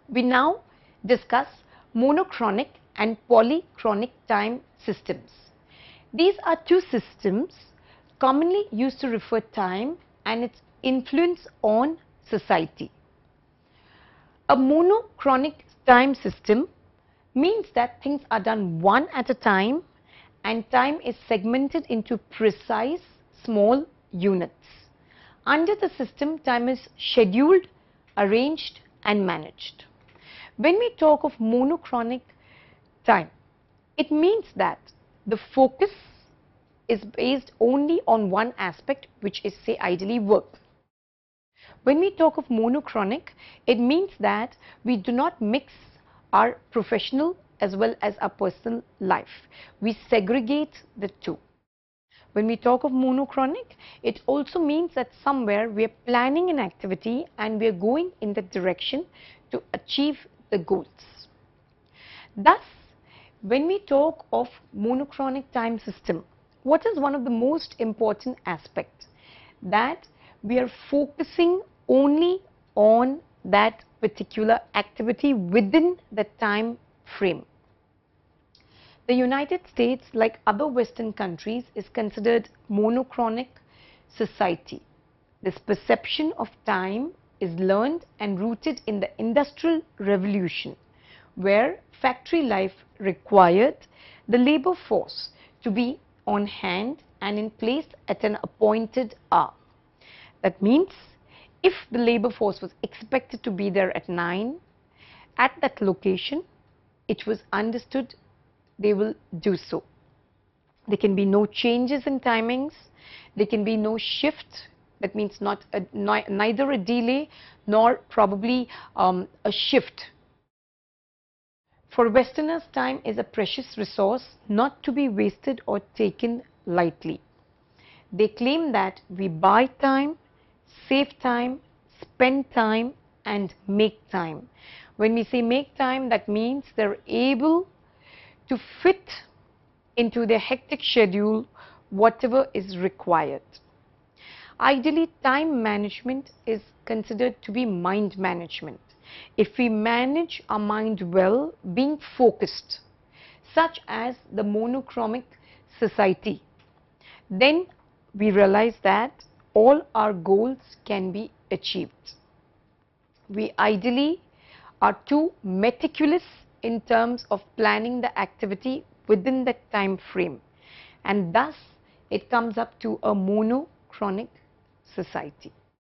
We now discuss monochronic and polychronic time systems. These are two systems commonly used to refer time and its influence on society. A monochronic time system means that things are done one at a time and time is segmented into precise small units. Under the system, time is scheduled, arranged and managed. When we talk of monochronic time, it means that the focus is based only on one aspect, which is, say, ideally work. When we talk of monochronic, it means that we do not mix our professional as well as our personal life. We segregate the two. When we talk of monochronic, it also means that somewhere we are planning an activity and we are going in that direction to achieve the goals. Thus, when we talk of monochronic time system, what is one of the most important aspects? That we are focusing only on that particular activity within the time frame. The United States, like other Western countries, is considered monochronic society. This perception of time is learned and rooted in the Industrial Revolution, where factory life required the labor force to be on hand and in place at an appointed hour. That means if the labor force was expected to be there at 9 at that location, it was understood they will do so. There can be no changes in timings, there can be no shift, that means neither a delay nor probably a shift. For Westerners, time is a precious resource not to be wasted or taken lightly. They claim that we buy time, save time, spend time and make time. When we say make time, that means they're able to fit into their hectic schedule whatever is required. Ideally, time management is considered to be mind management. If we manage our mind well, being focused, such as the monochromic society, then we realize that all our goals can be achieved. We ideally are too meticulous in terms of planning the activity within that time frame, and thus it comes up to a monochronic society.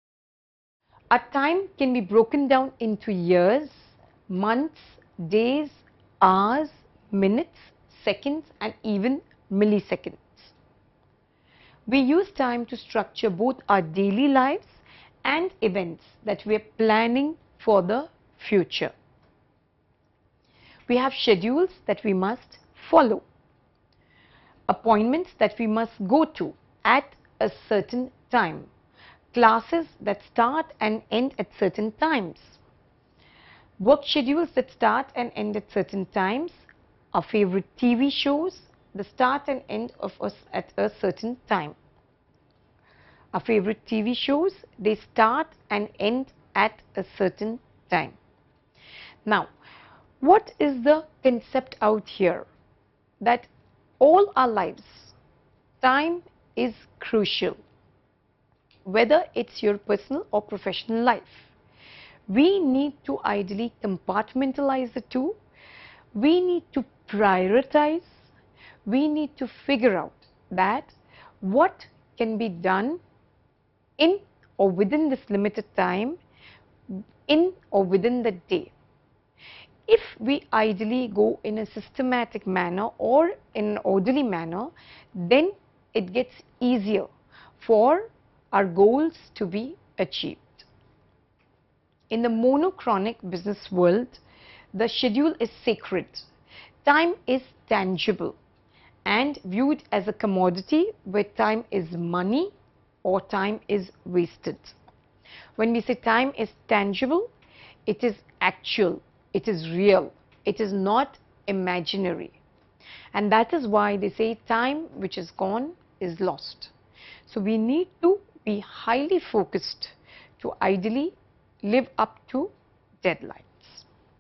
Our time can be broken down into years, months, days, hours, minutes, seconds and even milliseconds. We use time to structure both our daily lives and events that we are planning for the future. We have schedules that we must follow, appointments that we must go to at a certain time, classes that start and end at certain times, work schedules that start and end at certain times, our favorite TV shows, the start and end of us at a certain time. Our favorite TV shows, they start and end at a certain time. Now, what is the concept out here? That all our lives, time is crucial. Whether it's your personal or professional life, we need to ideally compartmentalize the two. We need to prioritize. We need to figure out that what can be done in or within this limited time, in or within the day. If we ideally go in a systematic manner or in an orderly manner, then it gets easier for our goals to be achieved. In the monochronic business world, the schedule is sacred. Time is tangible and viewed as a commodity where time is money or time is wasted. When we say time is tangible, it is actual, it is real, it is not imaginary. And that is why they say time which is gone is lost. So we need to be highly focused to ideally live up to deadlines.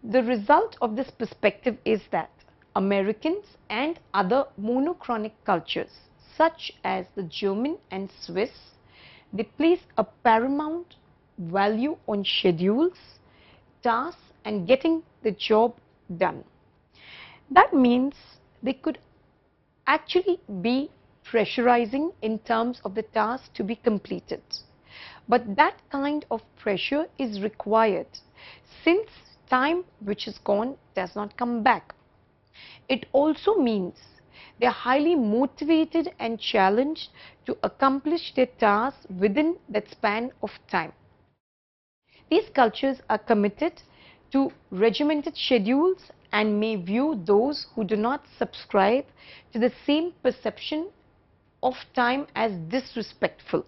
the result of this perspective is that Americans and other monochronic cultures such as the German and Swiss, they place a paramount value on schedules, tasks and getting the job done. That means they could actually be pressurizing in terms of the task to be completed. But that kind of pressure is required since time which is gone does not come back. It also means they are highly motivated and challenged to accomplish their tasks within that span of time. These cultures are committed to regimented schedules and may view those who do not subscribe to the same perception of time as disrespectful.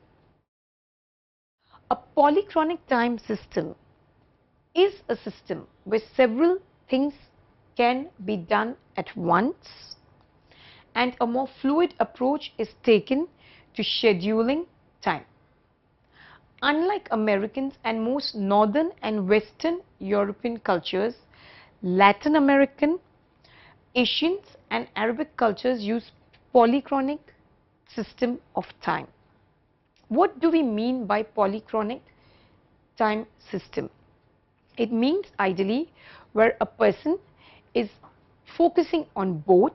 A polychronic time system is a system where several things can be done at once and a more fluid approach is taken to scheduling time. Unlike Americans and most Northern and Western European cultures, Latin American, Asians and Arabic cultures use polychronic system of time. What do we mean by polychronic time system? It means ideally where a person is focusing on both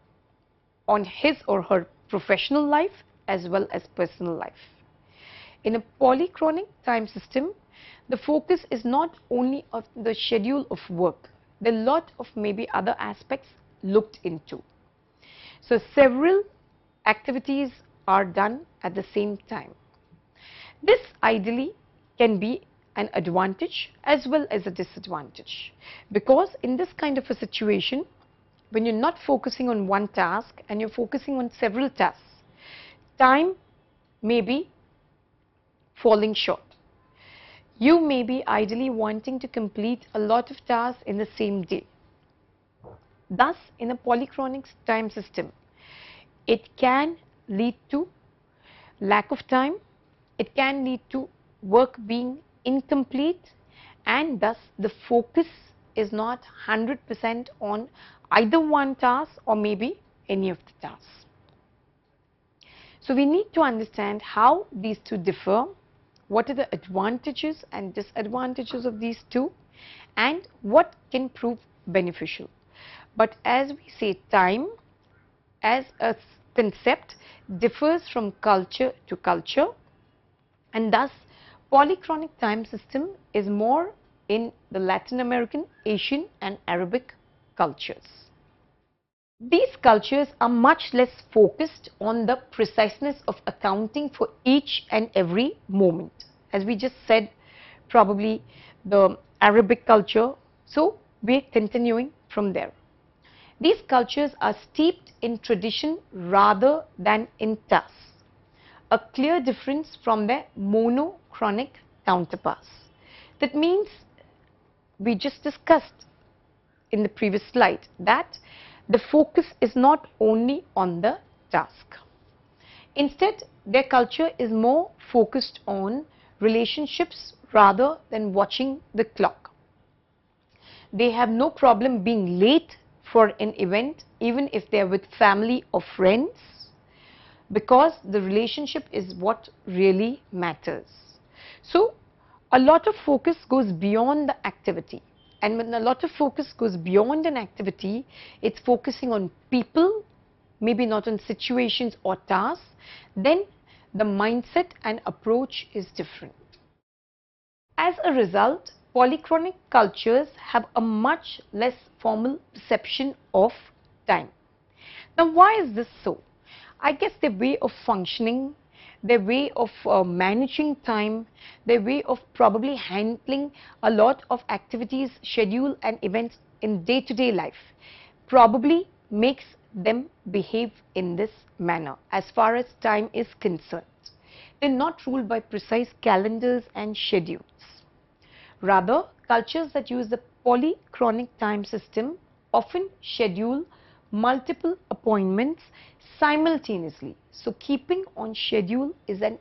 on his or her professional life as well as personal life. In a polychronic time system, the focus is not only of the schedule of work, there are a lot of maybe other aspects looked into. So several activities are done at the same time. This ideally can be an advantage as well as a disadvantage, because in this kind of a situation, when you're not focusing on one task and you're focusing on several tasks, time may be falling short. You may be ideally wanting to complete a lot of tasks in the same day. Thus, in a polychronic time system, it can lead to lack of time, it can lead to work being incomplete, and thus the focus is not 100% on either one task or maybe any of the tasks. So we need to understand how these two differ, what are the advantages and disadvantages of these two, and what can prove beneficial. But as we say, time as a concept differs from culture to culture, and thus polychronic time system is more in the Latin American, Asian and Arabic cultures. These cultures are much less focused on the preciseness of accounting for each and every moment. As we just said, probably the Arabic culture, so we are continuing from there. These cultures are steeped in tradition rather than in tasks, a clear difference from their monochronic counterparts. That means we just discussed in the previous slide that the focus is not only on the task. Instead, their culture is more focused on relationships rather than watching the clock. They have no problem being late for an event, even if they are with family or friends, because the relationship is what really matters. So a lot of focus goes beyond the activity, and when a lot of focus goes beyond an activity, it's focusing on people, maybe not on situations or tasks, then the mindset and approach is different. As a result, polychronic cultures have a much less formal perception of time. Now, why is this so? I guess their way of functioning, their way of managing time, their way of probably handling a lot of activities, schedule and events in day-to-day life probably makes them behave in this manner as far as time is concerned. They're not ruled by precise calendars and schedules. Rather, cultures that use the polychronic time system often schedule multiple appointments simultaneously. So keeping on schedule is an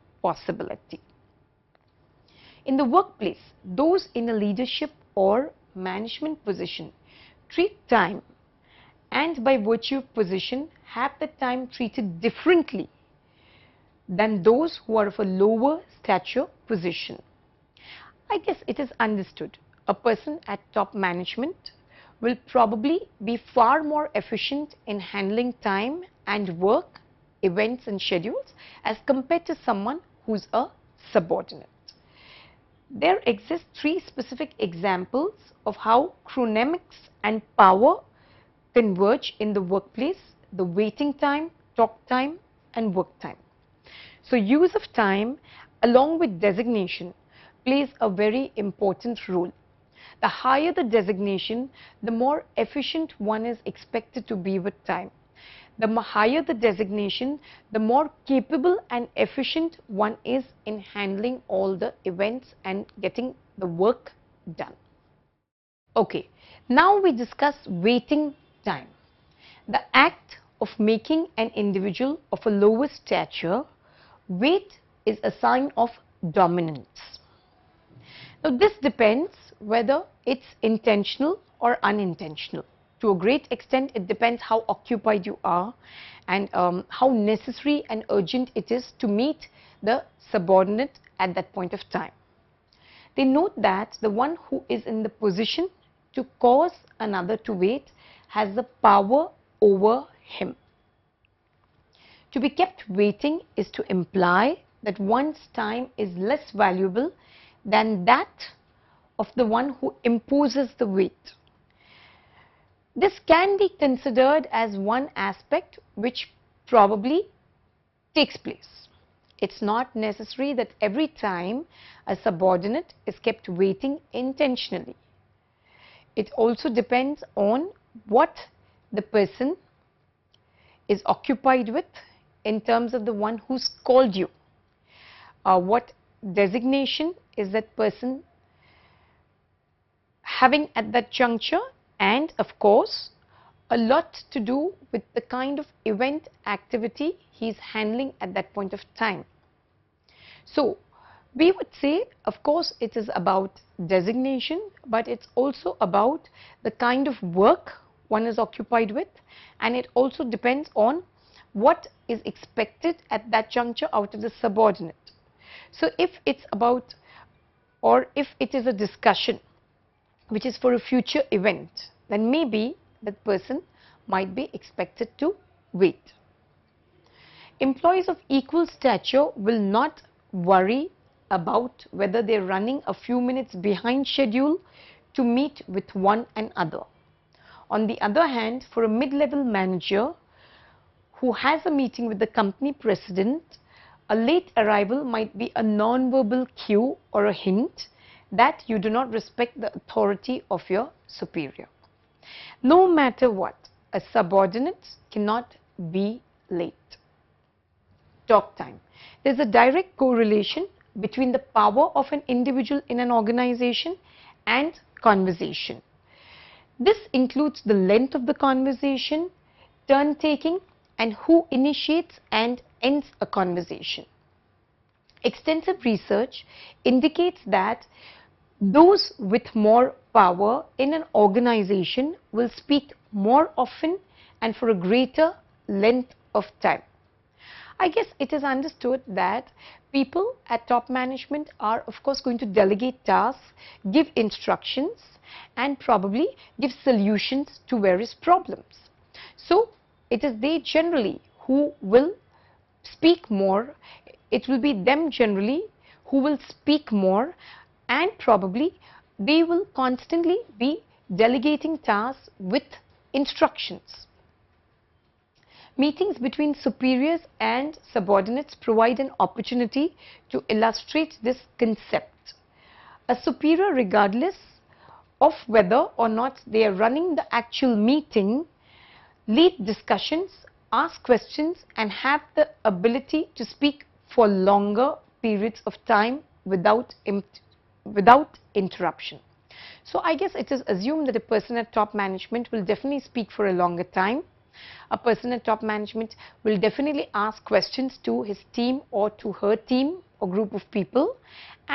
impossibility. In the workplace, those in a leadership or management position treat time, and by virtue of position have the time treated differently than those who are of a lower stature position. I guess it is understood a person at top management will probably be far more efficient in handling time and work, events and schedules as compared to someone who's a subordinate. There exist three specific examples of how chronemics and power converge in the workplace: the waiting time, talk time and work time. So use of time along with designation plays a very important role. The higher the designation, the more efficient one is expected to be with time. The higher the designation, the more capable and efficient one is in handling all the events and getting the work done. Okay, now we discuss waiting time. The act of making an individual of a lower stature wait is a sign of dominance. Now this depends whether it's intentional or unintentional. To a great extent it depends how occupied you are and how necessary and urgent it is to meet the subordinate at that point of time. They note that the one who is in the position to cause another to wait has the power over him. To be kept waiting is to imply that one's time is less valuable than that of the one who imposes the wait. This can be considered as one aspect which probably takes place. It's not necessary that every time a subordinate is kept waiting intentionally. It also depends on what the person is occupied with in terms of the one who's called you. What designation is that person having at that juncture, and of course a lot to do with the kind of event activity he's handling at that point of time. So we would say, of course, it is about designation, but it's also about the kind of work one is occupied with, and it also depends on what is expected at that juncture out of the subordinate. So if it's about, or if it is a discussion which is for a future event, then maybe that person might be expected to wait. Employees of equal stature will not worry about whether they're running a few minutes behind schedule to meet with one another. On the other hand, for a mid-level manager who has a meeting with the company president, a late arrival might be a non-verbal cue or a hint that you do not respect the authority of your superior. No matter what, a subordinate cannot be late. Talk time. There's a direct correlation between the power of an individual in an organization and conversation. This includes the length of the conversation, turn taking, and who initiates and ends a conversation. Extensive research indicates that those with more power in an organization will speak more often and for a greater length of time. I guess it is understood that people at top management are of course going to delegate tasks, give instructions and probably give solutions to various problems. So it is they generally who will speak more, it will be them generally who will speak more, and probably they will constantly be delegating tasks with instructions. Meetings between superiors and subordinates provide an opportunity to illustrate this concept. A superior, regardless of whether or not they are running the actual meeting, lead discussions, ask questions and have the ability to speak for longer periods of time without interruption. So I guess it is assumed that a person at top management will definitely speak for a longer time. A person at top management will definitely ask questions to his team or to her team or group of people, and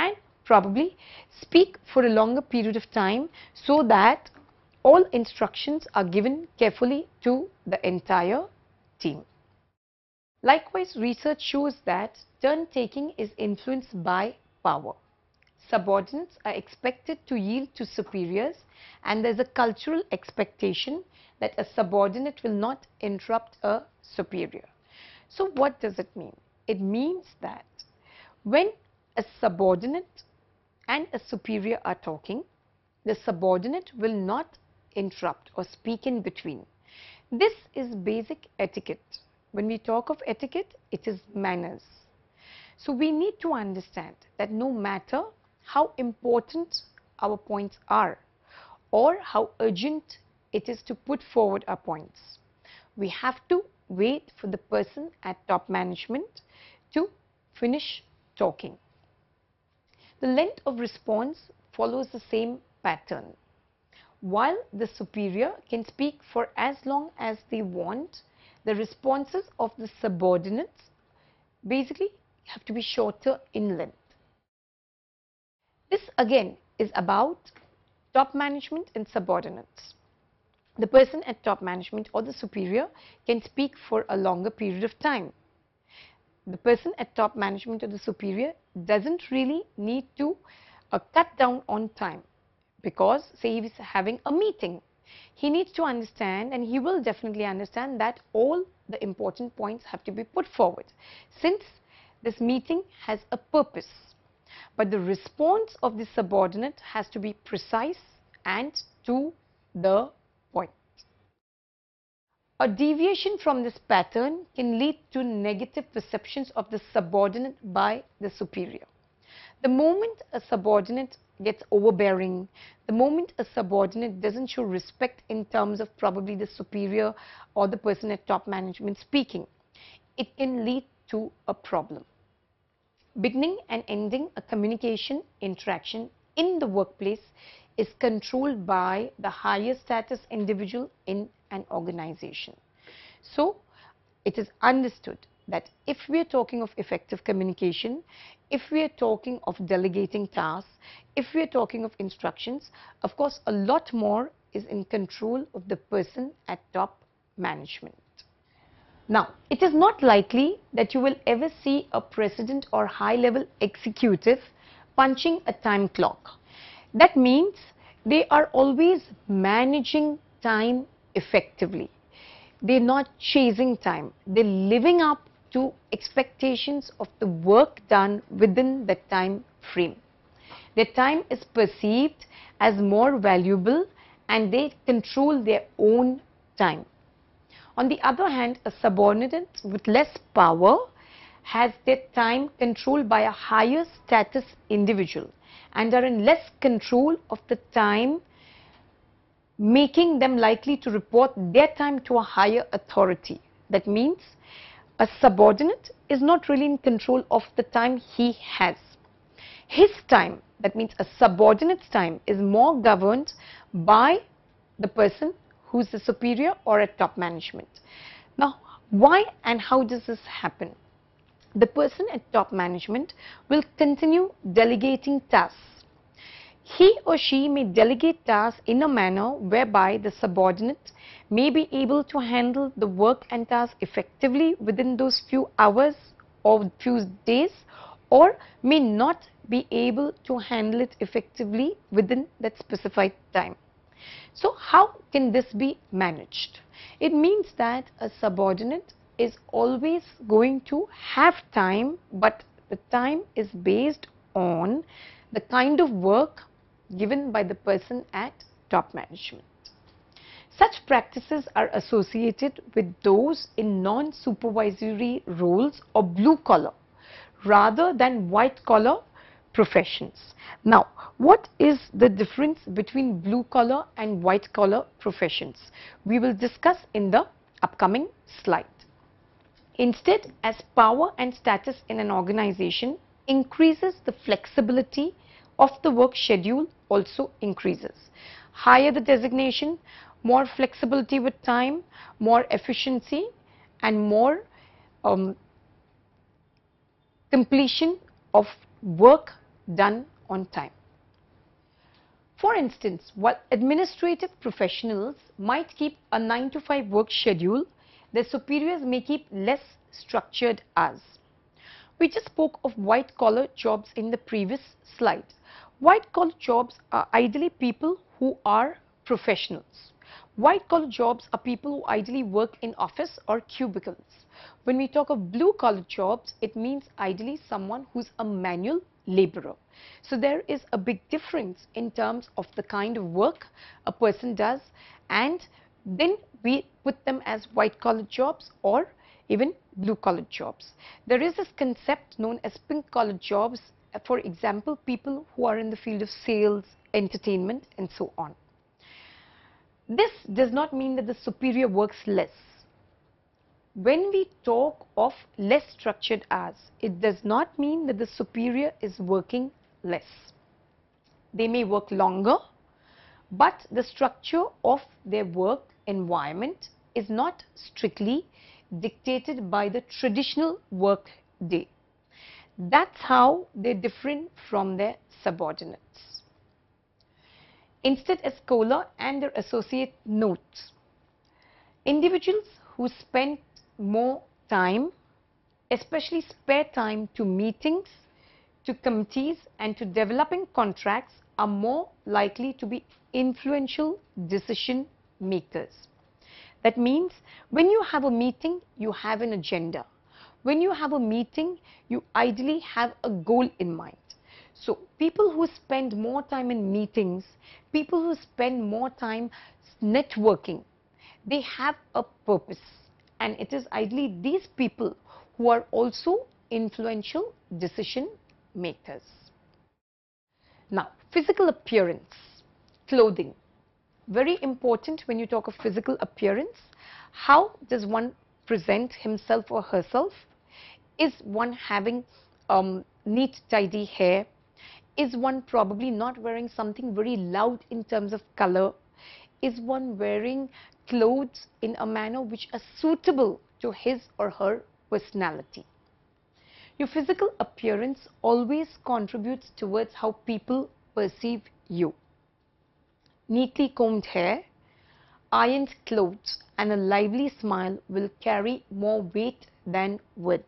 probably speak for a longer period of time so that all instructions are given carefully to the entire team. Likewise, research shows that turn-taking is influenced by power. Subordinates are expected to yield to superiors, and there's a cultural expectation that a subordinate will not interrupt a superior. So what does it mean? It means that when a subordinate and a superior are talking, the subordinate will not interrupt or speak in between. This is basic etiquette. When we talk of etiquette, it is manners. So we need to understand that no matter how important our points are or how urgent it is to put forward our points, we have to wait for the person at top management to finish talking. The length of response follows the same pattern. While the superior can speak for as long as they want, the responses of the subordinates basically have to be shorter in length. This again is about top management and subordinates. The person at top management or the superior can speak for a longer period of time. The person at top management or the superior doesn't really need to cut down on time, because say he is having a meeting. He needs to understand, and he will definitely understand, that all the important points have to be put forward since this meeting has a purpose. But the response of the subordinate has to be precise and to the point. A deviation from this pattern can lead to negative perceptions of the subordinate by the superior. The moment a subordinate gets overbearing, the moment a subordinate doesn't show respect in terms of probably the superior or the person at top management speaking, it can lead to a problem. Beginning and ending a communication interaction in the workplace is controlled by the higher status individual in an organization. So it is understood that if we are talking of effective communication, if we are talking of delegating tasks, if we are talking of instructions, of course a lot more is in control of the person at top management. Now, it is not likely that you will ever see a president or high-level executive punching a time clock. That means they are always managing time effectively. They're not chasing time. They're living up to expectations of the work done within the time frame. Their time is perceived as more valuable and they control their own time. On the other hand, a subordinate with less power has their time controlled by a higher status individual and are in less control of the time, making them likely to report their time to a higher authority. That means a subordinate is not really in control of the time he has. His time, that means a subordinate's time, is more governed by the person who is the superior or at top management. Now, why and how does this happen? The person at top management will continue delegating tasks. He or she may delegate tasks in a manner whereby the subordinate may be able to handle the work and tasks effectively within those few hours or few days, or may not be able to handle it effectively within that specified time. So how can this be managed? It means that a subordinate is always going to have time, but the time is based on the kind of work given by the person at top management. Such practices are associated with those in non-supervisory roles or blue collar rather than white collar professions. Now, what is the difference between blue collar and white collar professions? We will discuss in the upcoming slide. Instead, as power and status in an organization increases, the flexibility of the work schedule also increases. Higher the designation, more flexibility with time, more efficiency and more completion of work done on time. For instance, while administrative professionals might keep a 9 to 5 work schedule, their superiors may keep less structured hours. We just spoke of white collar jobs in the previous slide. White collar jobs are ideally people who are professionals. White collar jobs are people who ideally work in office or cubicles. When we talk of blue collar jobs, it means ideally someone who's a manual laborer. So there is a big difference in terms of the kind of work a person does, and then we put them as white collar jobs or even blue collar jobs. There is this concept known as pink collar jobs, for example, people who are in the field of sales, entertainment, and so on. This does not mean that the superior works less. When we talk of less structured hours, it does not mean that the superior is working less. They may work longer, but the structure of their work environment is not strictly dictated by the traditional work day. That's how they're different from their subordinates. Instead, as Kohler and their associate notes, individuals who spend more time, especially spare time to meetings, to committees and to developing contracts, are more likely to be influential decision makers. That means when you have a meeting, you have an agenda. When you have a meeting, you ideally have a goal in mind. So people who spend more time in meetings, people who spend more time networking, they have a purpose. And it is ideally these people who are also influential decision makers. Now, physical appearance, clothing. Very important when you talk of physical appearance. How does one present himself or herself? Is one having neat, tidy hair? Is one probably not wearing something very loud in terms of color? Is one wearing clothes in a manner which are suitable to his or her personality? Your physical appearance always contributes towards how people perceive you. Neatly combed hair, ironed clothes, and a lively smile will carry more weight than words.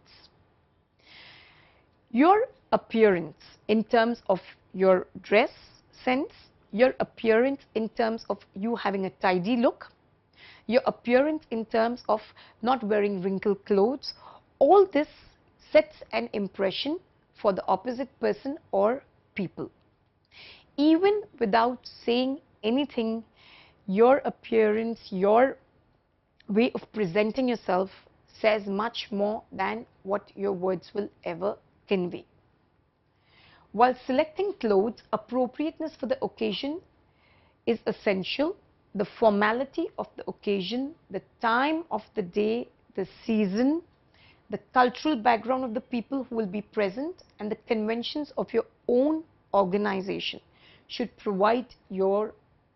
Your appearance in terms of your dress sense, your appearance in terms of you having a tidy look, your appearance in terms of not wearing wrinkled clothes, all this sets an impression for the opposite person or people. Even without saying anything, your appearance, your way of presenting yourself says much more than what your words will ever convey. While selecting clothes, appropriateness for the occasion is essential. The formality of the occasion, the time of the day, the season, the cultural background of the people who will be present, and the conventions of your own organization should provide you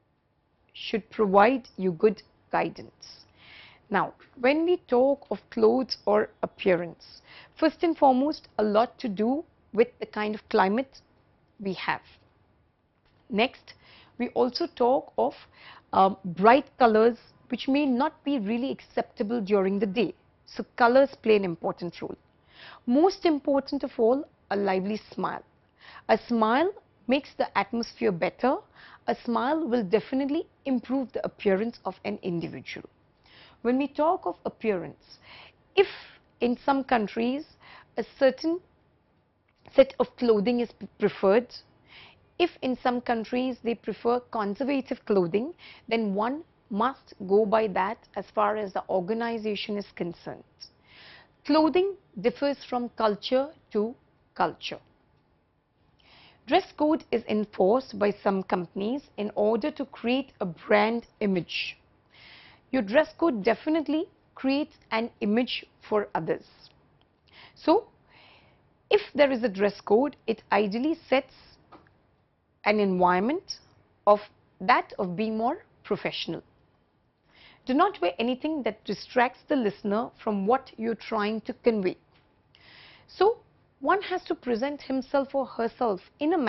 good guidance. Now, when we talk of clothes or appearance, first and foremost, a lot to do with the kind of climate we have. Next, we also talk of bright colors which may not be really acceptable during the day. So colors play an important role. Most important of all, a lively smile. A smile makes the atmosphere better. A smile will definitely improve the appearance of an individual. When we talk of appearance, if in some countries a certain set of clothing is preferred, if in some countries they prefer conservative clothing, then one must go by that as far as the organization is concerned. Clothing differs from culture to culture. Dress code is enforced by some companies in order to create a brand image. Your dress code definitely creates an image for others. So, if there is a dress code, it ideally sets an environment of being more professional. Do not wear anything that distracts the listener from what you're trying to convey. So, one has to present himself or herself in a manner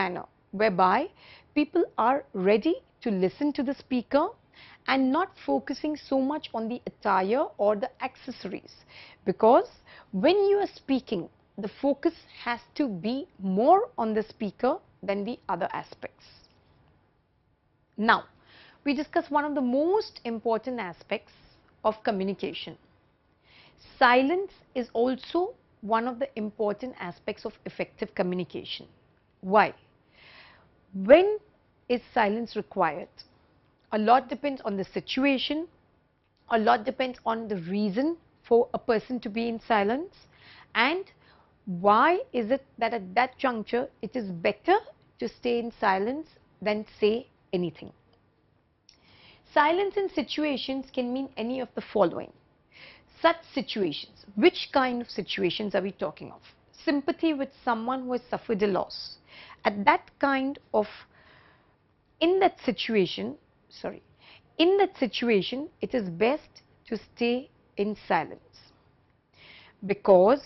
whereby people are ready to listen to the speaker and not focusing so much on the attire or the accessories, because when you are speaking, the focus has to be more on the speaker than the other aspects. Now, we discuss one of the most important aspects of communication. Silence is also one of the important aspects of effective communication. Why? When is silence required? A lot depends on the situation, a lot depends on the reason for a person to be in silence, and why is it that at that juncture it is better to stay in silence than say anything. Silence in situations can mean any of the following. Such situations, which kind of situations are we talking of? Sympathy with someone who has suffered a loss. At that kind of, in that situation, it is best to stay in silence, because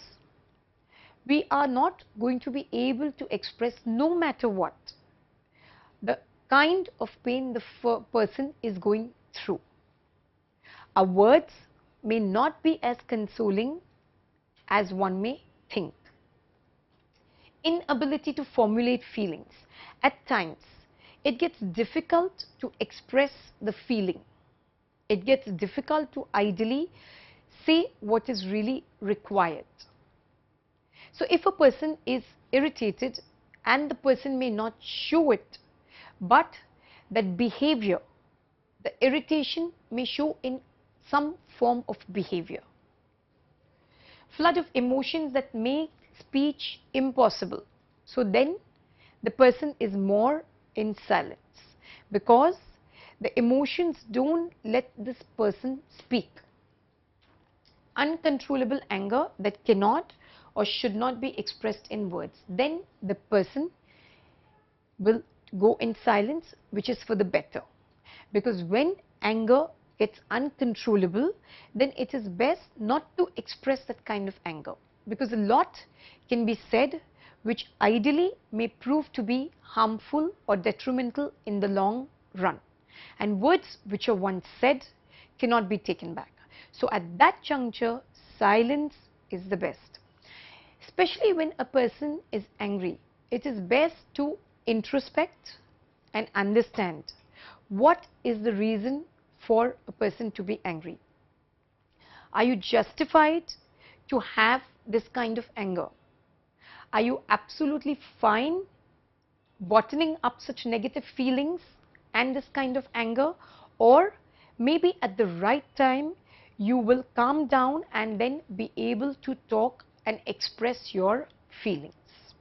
we are not going to be able to express, no matter what, the kind of pain the person is going through. Our words may not be as consoling as one may think. Inability to formulate feelings. At times, it gets difficult to express the feeling. It gets difficult to ideally say what is really required. So if a person is irritated and the person may not show it, but that behavior, the irritation may show in some form of behavior. Flood of emotions that make speech impossible. So then the person is more in silence, because the emotions don't let this person speak. Uncontrollable anger that cannot or should not be expressed in words. Then the person will go in silence, which is for the better. Because when anger gets uncontrollable, then it is best not to express that kind of anger, because a lot can be said which ideally may prove to be harmful or detrimental in the long run, and words which are once said cannot be taken back. So at that juncture, silence is the best. Especially when a person is angry, it is best to introspect and understand what is the reason for a person to be angry. Are you justified to have this kind of anger? Are you absolutely fine bottling up such negative feelings and this kind of anger? Or maybe at the right time you will calm down and then be able to talk and express your feelings.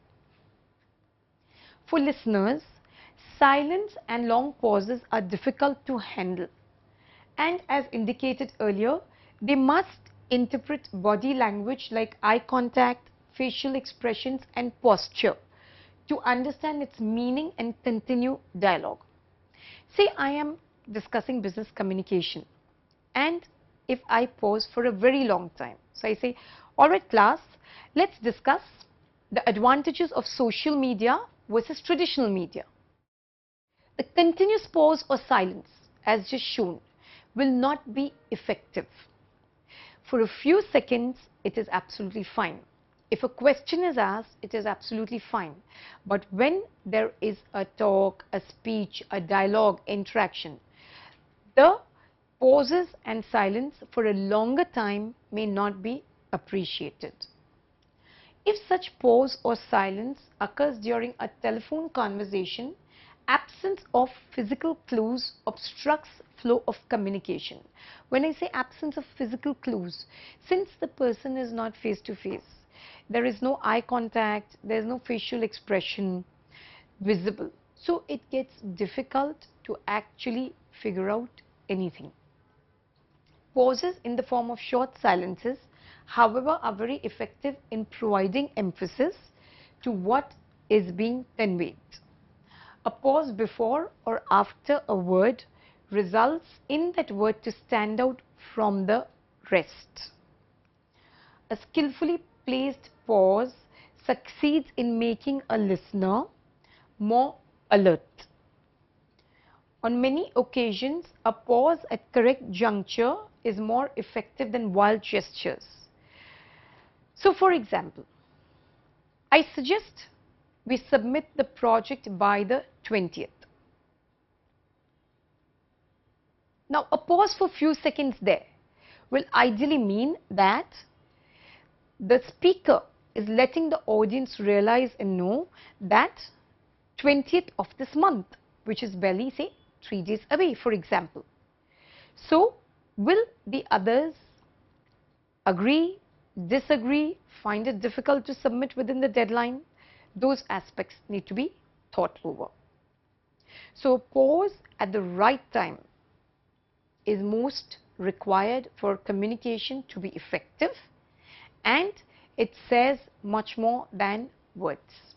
For listeners, silence and long pauses are difficult to handle, and as indicated earlier, they must interpret body language like eye contact, facial expressions and posture to understand its meaning and continue dialogue. Say I am discussing business communication, and if I pause for a very long time, so I say, all right class, let's discuss the advantages of social media versus traditional media. The continuous pause or silence, as just shown, will not be effective. For a few seconds, it is absolutely fine. If a question is asked, it is absolutely fine. But when there is a talk, a speech, a dialogue, interaction, the pauses and silence for a longer time may not be appreciated. If such pause or silence occurs during a telephone conversation, absence of physical clues obstructs flow of communication. When I say absence of physical clues, since the person is not face to face, there is no eye contact, there is no facial expression visible. So it gets difficult to actually figure out anything. Pauses in the form of short silences, however, are very effective in providing emphasis to what is being conveyed. A pause before or after a word results in that word to stand out from the rest. A skillfully placed pause succeeds in making a listener more alert. On many occasions, a pause at correct juncture is more effective than wild gestures. So for example, I suggest we submit the project by the 20th. Now a pause for few seconds there will ideally mean that the speaker is letting the audience realize and know that 20th of this month, which is barely say 3 days away, for example. So will the others agree, disagree, find it difficult to submit within the deadline? Those aspects need to be thought over. So pause at the right time is most required for communication to be effective, and it says much more than words.